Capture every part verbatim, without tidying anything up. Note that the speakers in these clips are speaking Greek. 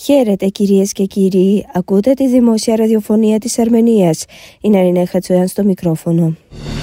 Χαίρετε κυρίες και κύριοι, ακούτε τη δημόσια ραδιοφωνία της Αρμενίας. Είναι Αρινέ Χατσοյան στο μικρόφωνο.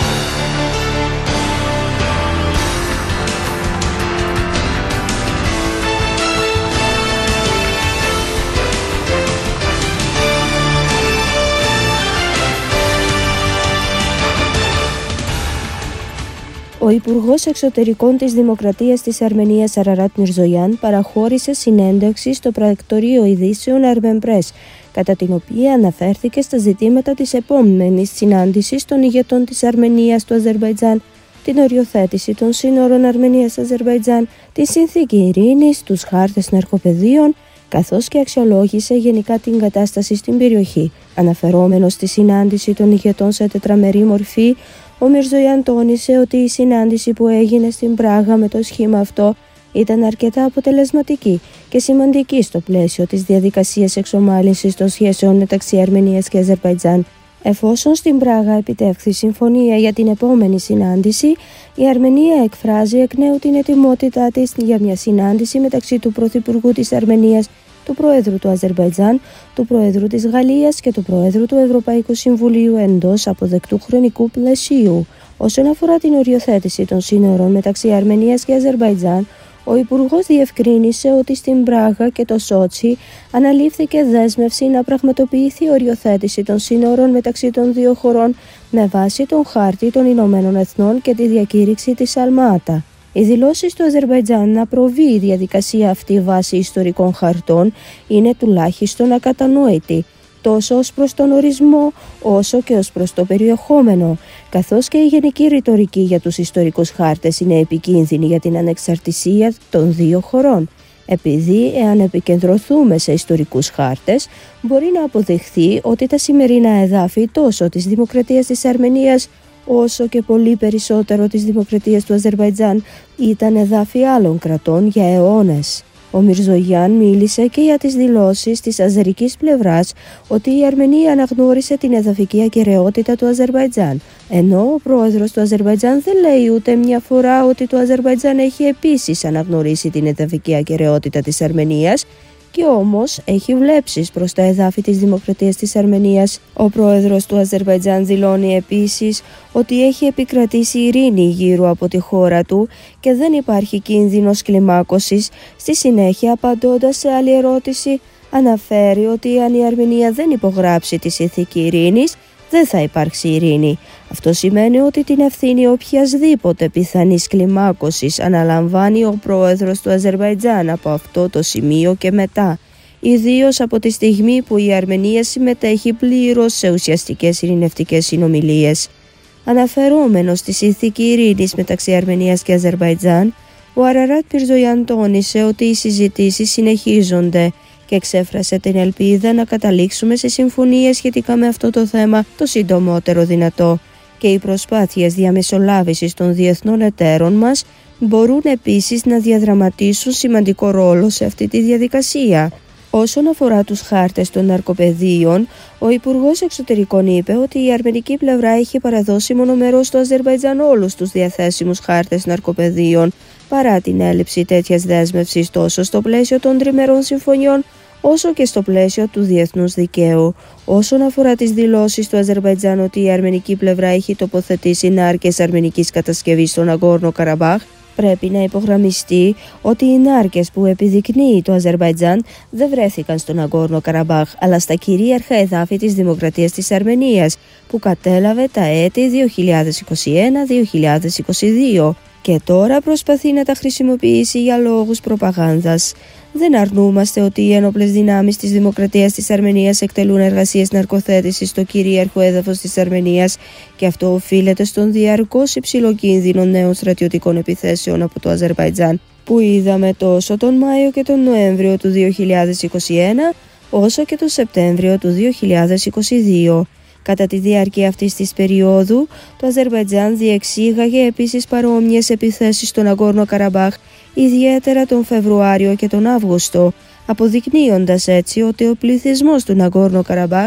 Ο Υπουργός Εξωτερικών της Δημοκρατίας της Αρμενίας Αραράτ Μιρζογιάν παραχώρησε συνέντευξη στο πρακτορείο ειδήσεων Armen Press, κατά την οποία αναφέρθηκε στα ζητήματα της επόμενης συνάντησης των ηγετών της Αρμενίας του Αζερβαϊτζάν, την οριοθέτηση των σύνορων Αρμενίας-Αζερβαϊτζάν, τη συνθήκη ειρήνης, τους χάρτες ναρκοπαιδείων, καθώς και αξιολόγησε γενικά την κατάσταση στην περιοχή. Αναφερόμενος στη συνάντηση των ηγετών σε τετραμερή μορφή, ο Μιρζογιάν τόνισε ότι η συνάντηση που έγινε στην Πράγα με το σχήμα αυτό ήταν αρκετά αποτελεσματική και σημαντική στο πλαίσιο της διαδικασίας εξομάλυνσης των σχέσεων μεταξύ Αρμενίας και Αζερβαϊτζάν. Εφόσον στην Πράγα επιτεύχθη συμφωνία για την επόμενη συνάντηση, η Αρμενία εκφράζει εκ νέου την ετοιμότητά της για μια συνάντηση μεταξύ του Πρωθυπουργού της Αρμενίας, του Προέδρου του Αζερβαϊτζάν, του Προέδρου της Γαλλίας και του Προέδρου του Ευρωπαϊκού Συμβουλίου εντός αποδεκτού χρονικού πλαισίου. Όσον αφορά την οριοθέτηση των σύνορων μεταξύ Αρμενίας και Αζερβαϊτζάν, ο Υπουργός διευκρίνησε ότι στην Πράγα και το Σότσι αναλήφθηκε δέσμευση να πραγματοποιηθεί η οριοθέτηση των σύνορων μεταξύ των δύο χωρών με βάση τον χάρτη των Ηνωμένων Εθνών και τη διακήρυξη της Αλμάτα. Οι δηλώσεις του Αζερβαϊτζάν να προβεί η διαδικασία αυτή βάσει ιστορικών χαρτών είναι τουλάχιστον ακατανόητη, τόσο ως προς τον ορισμό όσο και ως προς το περιεχόμενο, καθώς και η γενική ρητορική για τους ιστορικούς χάρτες είναι επικίνδυνη για την ανεξαρτησία των δύο χωρών. Επειδή εάν επικεντρωθούμε σε ιστορικούς χάρτες, μπορεί να αποδειχθεί ότι τα σημερινά εδάφη τόσο της Δημοκρατίας της Αρμενίας όσο και πολύ περισσότερο της Δημοκρατίας του Αζερβαϊτζάν ήταν εδάφη άλλων κρατών για αιώνες. Ο Μιρζογιάν μίλησε και για τις δηλώσεις της αζερικής πλευράς ότι η Αρμενία αναγνώρισε την εδαφική ακεραιότητα του Αζερβαϊτζάν, ενώ ο πρόεδρος του Αζερβαϊτζάν δεν λέει ούτε μια φορά ότι το Αζερβαϊτζάν έχει επίσης αναγνωρίσει την εδαφική ακεραιότητα της Αρμενίας, και όμως έχει βλέψεις προς τα εδάφη της Δημοκρατίας της Αρμενίας. Ο πρόεδρος του Αζερβαϊτζάν δηλώνει επίσης ότι έχει επικρατήσει ειρήνη γύρω από τη χώρα του και δεν υπάρχει κίνδυνος κλιμάκωσης. Στη συνέχεια, απαντώντας σε άλλη ερώτηση, αναφέρει ότι αν η Αρμενία δεν υπογράψει τη συνθήκη ειρήνης, δεν θα υπάρξει ειρήνη. Αυτό σημαίνει ότι την ευθύνη οποιασδήποτε πιθανής κλιμάκωσης αναλαμβάνει ο πρόεδρος του Αζερβαϊτζάν από αυτό το σημείο και μετά, ιδίως από τη στιγμή που η Αρμενία συμμετέχει πλήρως σε ουσιαστικές ειρηνευτικές συνομιλίες. Αναφερόμενος στη συνθήκη ειρήνης μεταξύ Αρμενίας και Αζερβαϊτζάν, ο Αραράτ Μιρζογιάν τόνισε ότι οι συζητήσεις συνεχίζονται και εξέφρασε την ελπίδα να καταλήξουμε σε συμφωνίες σχετικά με αυτό το θέμα το συντομότερο δυνατό, και οι προσπάθειες διαμεσολάβησης των διεθνών εταίρων μας μπορούν επίσης να διαδραματίσουν σημαντικό ρόλο σε αυτή τη διαδικασία. Όσον αφορά τους χάρτες των ναρκοπαιδείων, ο Υπουργός Εξωτερικών είπε ότι η αρμενική πλευρά έχει παραδώσει μονομερώς στο Αζερβαϊτζάν όλους τους διαθέσιμους χάρτες ναρκοπαιδείων, παρά την έλλειψη τέτοιας δέσμευσης τόσο στο πλαίσιο των τριμερών συμφωνιών όσο και στο πλαίσιο του διεθνούς δικαίου. Όσον αφορά τις δηλώσεις του Αζερβαϊτζάν ότι η αρμενική πλευρά έχει τοποθετήσει νάρκες αρμενικής κατασκευής στον Ναγκόρνο Καραμπάχ, πρέπει να υπογραμμιστεί ότι οι νάρκες που επιδεικνύει το Αζερβαϊτζάν δεν βρέθηκαν στον Ναγκόρνο Καραμπάχ, αλλά στα κυρίαρχα εδάφη της Δημοκρατίας της Αρμενίας, που κατέλαβε τα έτη δύο χιλιάδες είκοσι ένα δύο χιλιάδες είκοσι δύο και τώρα προσπαθεί να τα χρησιμοποιήσει για λόγους προπαγάνδας. Δεν αρνούμαστε ότι οι ένοπλες δυνάμεις της Δημοκρατίας της Αρμενίας εκτελούν εργασίες ναρκοθέτησης στο κυρίαρχο έδαφος της Αρμενίας, και αυτό οφείλεται στον διαρκώς υψηλό κίνδυνο νέων στρατιωτικών επιθέσεων από το Αζερβαϊτζάν, που είδαμε τόσο τον Μάιο και τον Νοέμβριο του δύο χιλιάδες είκοσι ένα, όσο και τον Σεπτέμβριο του δύο χιλιάδες είκοσι δύο. Κατά τη διάρκεια αυτής της περίοδου, το Αζερβαϊτζάν διεξήγαγε επίσης παρόμοιες επιθέσεις στον Ναγκόρνο Καραμπάχ, ιδιαίτερα τον Φεβρουάριο και τον Αύγουστο, αποδεικνύοντας έτσι ότι ο πληθυσμός του Ναγκόρνο Καραμπάχ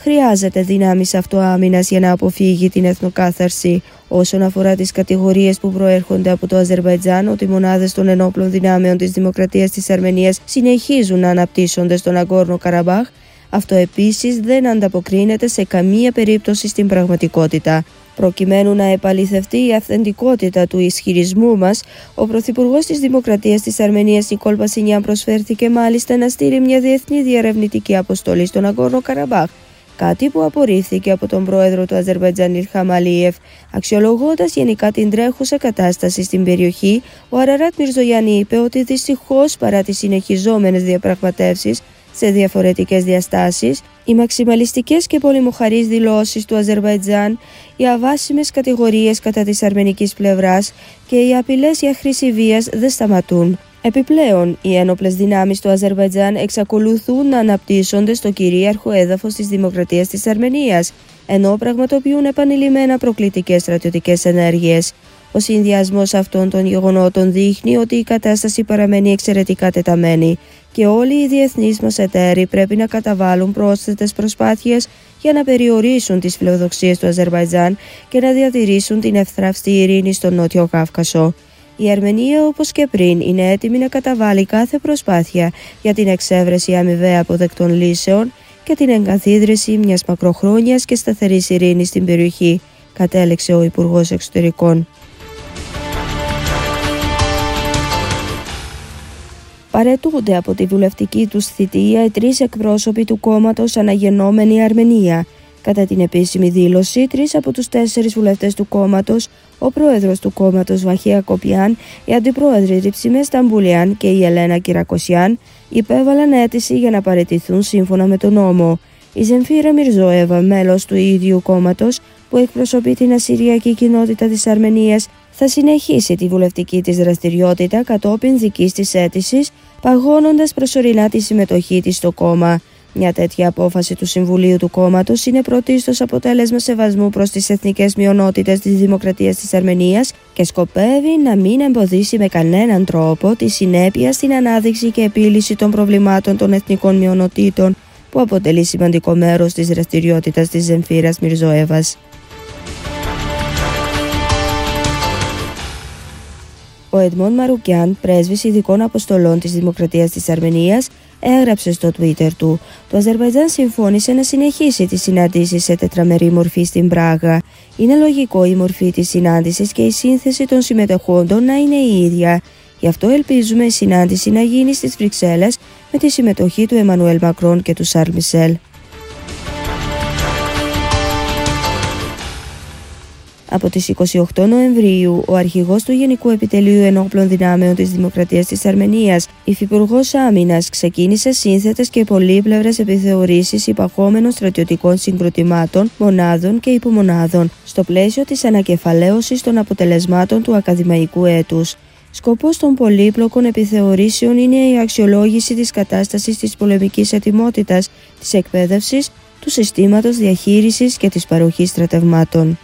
χρειάζεται δυνάμεις αυτοάμυνας για να αποφύγει την εθνοκάθαρση. Όσον αφορά τις κατηγορίες που προέρχονται από το Αζερβαϊτζάν ότι οι μονάδες των ενόπλων δυνάμεων της Δημοκρατίας της Αρμενίας συνεχίζουν να αναπτύσσονται στον Ναγκόρνο Καραμπάχ, αυτό επίσης δεν ανταποκρίνεται σε καμία περίπτωση στην πραγματικότητα. Προκειμένου να επαληθευτεί η αυθεντικότητα του ισχυρισμού μας, ο Πρωθυπουργός της Δημοκρατίας της Αρμενίας Νικόλ Πασινιάν προσφέρθηκε μάλιστα να στείλει μια διεθνή διερευνητική αποστολή στον Ναγκόρνο Καραμπάχ, κάτι που απορρίφθηκε από τον πρόεδρο του Αζερβαϊτζάν Ιλχάμ Αλίεφ. Αξιολογώντας γενικά την τρέχουσα κατάσταση στην περιοχή, ο Αραράτ Μιρζογιάν είπε ότι δυστυχώς παρά τις συνεχιζόμενες διαπραγματεύσεις σε διαφορετικές διαστάσεις, οι μαξιμαλιστικές και πολυμοχαρείς δηλώσεις του Αζερβαϊτζάν, οι αβάσιμες κατηγορίες κατά της αρμενικής πλευράς και οι απειλές για χρήση βίας δεν σταματούν. Επιπλέον, οι ένοπλες δυνάμεις του Αζερβαϊτζάν εξακολουθούν να αναπτύσσονται στο κυρίαρχο έδαφος της Δημοκρατίας της Αρμενίας, ενώ πραγματοποιούν επανειλημμένα προκλητικές στρατιωτικές ενέργειες. Ο συνδυασμός αυτών των γεγονότων δείχνει ότι η κατάσταση παραμένει εξαιρετικά τεταμένη και όλοι οι διεθνείς μας εταίροι πρέπει να καταβάλουν πρόσθετες προσπάθειες για να περιορίσουν τις φιλοδοξίες του Αζερβαϊτζάν και να διατηρήσουν την ευθραυστή ειρήνη στον Νότιο Κάυκασο. Η Αρμενία, όπως και πριν, είναι έτοιμη να καταβάλει κάθε προσπάθεια για την εξέβρεση αμοιβαία αποδεκτών λύσεων και την εγκαθίδρυση μιας μακροχρόνιας και σταθερής ειρήνης στην περιοχή, κατέλεξε ο Υπουργός Εξωτερικών. Παραιτούνται από τη βουλευτική τους θητεία οι τρεις εκπρόσωποι του κόμματος Αναγεννόμενη Αρμενία. Κατά την επίσημη δήλωση, τρεις από τους τέσσερις βουλευτές του κόμματος, ο πρόεδρος του κόμματος Βαχή Ακοπιάν, η αντιπρόεδροι Ριψιμέ Σταμπουλιάν και η Ελένα Κυρακοσιάν, υπέβαλαν αίτηση για να παραιτηθούν σύμφωνα με τον νόμο. Η Ζεμφίρα Μιρζόεβα, μέλος του ίδιου κόμματος που εκπροσωπεί την ασσυριακή κοινότητα της Αρμενίας, θα συνεχίσει τη βουλευτική της δραστηριότητα κατόπιν δικής της αίτησης, παγώνοντας προσωρινά τη συμμετοχή της στο κόμμα. Μια τέτοια απόφαση του Συμβουλίου του κόμματος είναι πρωτίστως αποτέλεσμα σεβασμού προς τις εθνικές μειονότητες της Δημοκρατίας της Αρμενίας και σκοπεύει να μην εμποδίσει με κανέναν τρόπο τη συνέπεια στην ανάδειξη και επίλυση των προβλημάτων των εθνικών μειονοτήτων, που αποτελεί σημαντικό μέρος της δραστηριότητας της Ζεμφίρας Μιρζόεβας. Ο Εντμόν Μαρουκιάν, πρέσβης ειδικών αποστολών της Δημοκρατίας της Αρμενίας, έγραψε στο Twitter του: «Το Αζερβαϊτζάν συμφώνησε να συνεχίσει τις συναντήσεις σε τετραμερή μορφή στην Πράγα. Είναι λογικό η μορφή της συνάντησης και η σύνθεση των συμμετεχόντων να είναι η ίδια. Γι' αυτό ελπίζουμε η συνάντηση να γίνει στις Βρυξέλλες με τη συμμετοχή του Εμμανουέλ Μακρόν και του Σαρλ Μισελ». Από τις είκοσι οκτώ Νοεμβρίου, ο αρχηγός του Γενικού Επιτελείου Ενόπλων Δυνάμεων της Δημοκρατίας της Αρμενίας, υφυπουργός Άμυνας, ξεκίνησε σύνθετες και πολύπλευρες επιθεωρήσεις υπαχόμενων στρατιωτικών συγκροτημάτων, μονάδων και υπομονάδων, στο πλαίσιο της ανακεφαλαίωσης των αποτελεσμάτων του ακαδημαϊκού έτους. Σκοπός των πολύπλοκων επιθεωρήσεων είναι η αξιολόγηση της κατάστασης της πολεμικής ετοιμότητας, της εκπαίδευσης, του συστήματος διαχείρισης και της παροχής στρατευμάτων.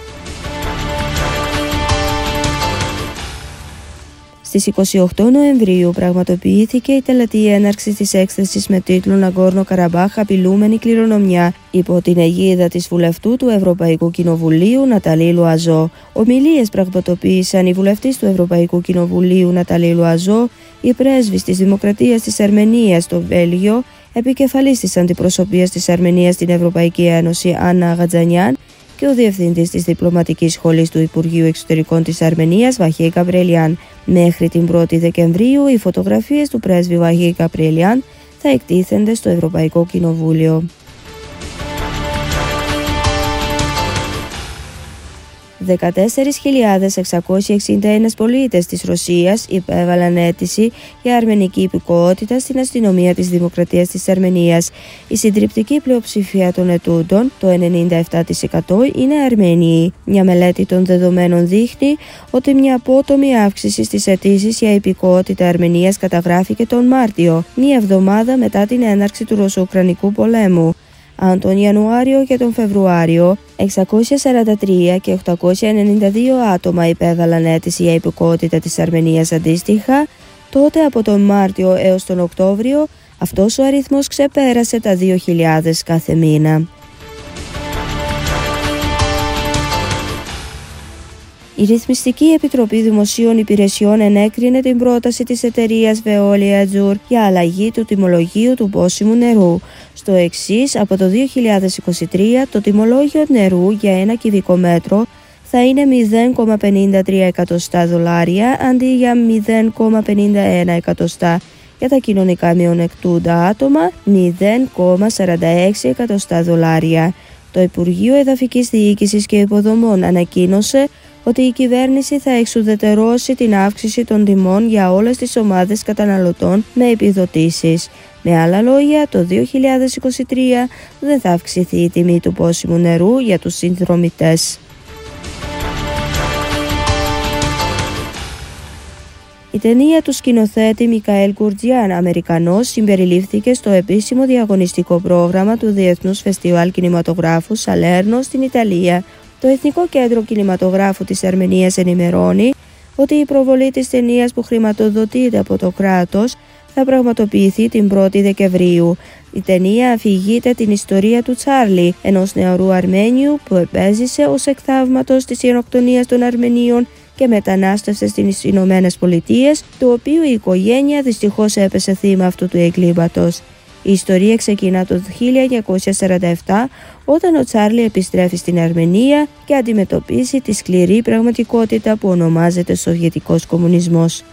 Στις είκοσι οκτώ Νοεμβρίου πραγματοποιήθηκε η τελετή έναρξης της έκθεσης με τίτλο «Ναγκόρνο Καραμπάχ, απειλούμενη κληρονομιά» υπό την αιγίδα της βουλευτού του Ευρωπαϊκού Κοινοβουλίου Ναταλή Λουαζό. Ομιλίες πραγματοποίησαν οι βουλευτές του Ευρωπαϊκού Κοινοβουλίου Ναταλή Λουαζό, η πρέσβης της Δημοκρατίας της Αρμενίας στο Βέλγιο, επικεφαλής της αντιπροσωπείας της Αρμενίας στην Ευρωπαϊκή Ένωση Άννα Γατζανιάν και ο διευθυντής της Διπλωματικής Σχολής του Υπουργείου Εξωτερικών της Αρμενίας Βαχή Γκαμπριελιάν. Μέχρι την πρώτη Δεκεμβρίου οι φωτογραφίες του πρέσβη Βαχή Γκαμπριελιάν θα εκτίθενται στο Ευρωπαϊκό Κοινοβούλιο. δεκατέσσερις χιλιάδες εξακόσιοι εξήντα ένα πολίτες της Ρωσίας υπέβαλαν αίτηση για αρμενική υπηκότητα στην αστυνομία της Δημοκρατίας της Αρμενίας. Η συντριπτική πλειοψηφία των αιτούντων, το ενενήντα επτά τοις εκατό, είναι Αρμένιοι. Μια μελέτη των δεδομένων δείχνει ότι μια απότομη αύξηση στις αιτήσεις για υπηκότητα Αρμενίας καταγράφηκε τον Μάρτιο, μία εβδομάδα μετά την έναρξη του Ρωσο-Ουκρανικού πολέμου. Αν τον Ιανουάριο και τον Φεβρουάριο, εξακόσια σαράντα τρία και οκτακόσια ενενήντα δύο άτομα υπέβαλαν αίτηση για υπηκότητα της Αρμενίας αντίστοιχα, τότε από τον Μάρτιο έως τον Οκτώβριο αυτός ο αριθμός ξεπέρασε τα δύο χιλιάδες κάθε μήνα. Η Ρυθμιστική Επιτροπή Δημοσίων Υπηρεσιών ενέκρινε την πρόταση της εταιρείας Veolia Azzur για αλλαγή του τιμολογίου του πόσιμου νερού. Στο εξής, από το δύο χιλιάδες είκοσι τρία το τιμολόγιο νερού για ένα κυβικό μέτρο θα είναι μηδέν κόμμα πενήντα τρία εκατοστά δολάρια αντί για μηδέν κόμμα πενήντα ένα εκατοστά. Για τα κοινωνικά μειονεκτούντα άτομα, μηδέν κόμμα σαράντα έξι εκατοστά δολάρια. Το Υπουργείο Εδαφικής Διοίκησης και Υποδομών ανακοίνωσε ότι η κυβέρνηση θα εξουδετερώσει την αύξηση των τιμών για όλες τις ομάδες καταναλωτών με επιδοτήσεις. Με άλλα λόγια, το δύο χιλιάδες είκοσι τρία δεν θα αυξηθεί η τιμή του πόσιμου νερού για τους συνδρομητές. Η ταινία του σκηνοθέτη Μικαέλ Γκουρτζιάν, Αμερικανός, συμπεριλήφθηκε στο επίσημο διαγωνιστικό πρόγραμμα του Διεθνούς Φεστιβάλ Κινηματογράφου Σαλέρνο στην Ιταλία. Το Εθνικό Κέντρο Κινηματογράφου της Αρμενίας ενημερώνει ότι η προβολή της ταινίας που χρηματοδοτείται από το κράτος θα πραγματοποιηθεί την πρώτη Δεκεμβρίου. Η ταινία αφηγείται την ιστορία του Τσάρλι, ενός νεαρού Αρμένιου που επέζησε ως εκθαύματος της γενοκτονίας των Αρμενίων και μετανάστευσε στις Ηνωμένες Πολιτείες, του οποίου η οικογένεια δυστυχώς έπεσε θύμα αυτού του εγκλήματος. Η ιστορία ξεκινά το χίλια εννιακόσια σαράντα επτά, όταν ο Τσάρλι επιστρέφει στην Αρμενία και αντιμετωπίζει τη σκληρή πραγματικότητα που ονομάζεται Σοβιετικός Κομμουνισμός.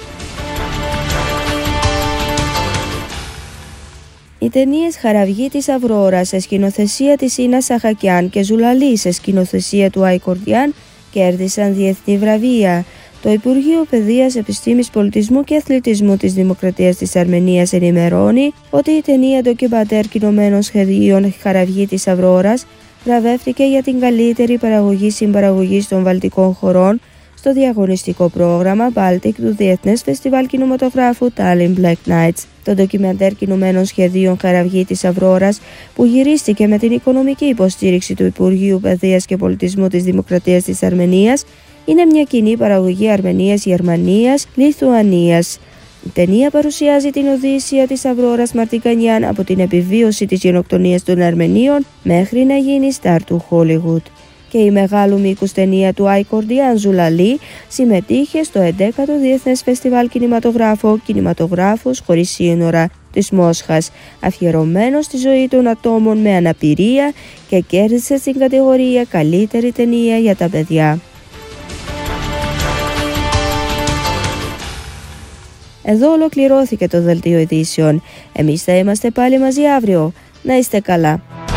Οι ταινίες Χαραυγή της Αυρώρας σε σκηνοθεσία της Ίνα Σαχακιάν και Ζουλαλή σε σκηνοθεσία του Αϊκορδιάν κέρδισαν διεθνή βραβεία. Το Υπουργείο Παιδείας, Επιστήμης, Πολιτισμού και Αθλητισμού της Δημοκρατίας της Αρμενίας ενημερώνει ότι η ταινία ντοκιματέρ κινωμένων σχεδίων Χαραυγή της Αυρώρας βραβεύτηκε για την καλύτερη παραγωγή συμπαραγωγής των βαλτικών χωρών στο διαγωνιστικό πρόγραμμα Baltic του Διεθνές Φεστιβάλ Κινηματογράφου Tallinn Black Nights. Το ντοκιμαντέρ κινουμένων σχεδίων Χαραυγή της Αυρώρας, που γυρίστηκε με την οικονομική υποστήριξη του Υπουργείου Παιδείας και Πολιτισμού της Δημοκρατίας της Αρμενίας, είναι μια κοινή παραγωγή Αρμενίας-Γερμανίας-Λιθουανίας. Η ταινία παρουσιάζει την οδύσσεια της Αυρώρας Μαρτικανιάν από την επιβίωση της γενοκτονίας των Αρμενίων μέχρι να γίνει στάρ του Χόλιγουτ. Και η μεγάλου μήκους ταινία του Αϊκορδιάν Ζουλαλή συμμετείχε στο έντεκατο Διεθνές Φεστιβάλ Κινηματογράφου «Κινηματογράφος χωρίς σύνορα» της Μόσχας, αφιερωμένο στη ζωή των ατόμων με αναπηρία, και κέρδισε στην κατηγορία «Καλύτερη ταινία για τα παιδιά». Εδώ ολοκληρώθηκε το δελτίο ειδήσεων. Εμείς θα είμαστε πάλι μαζί αύριο. Να είστε καλά.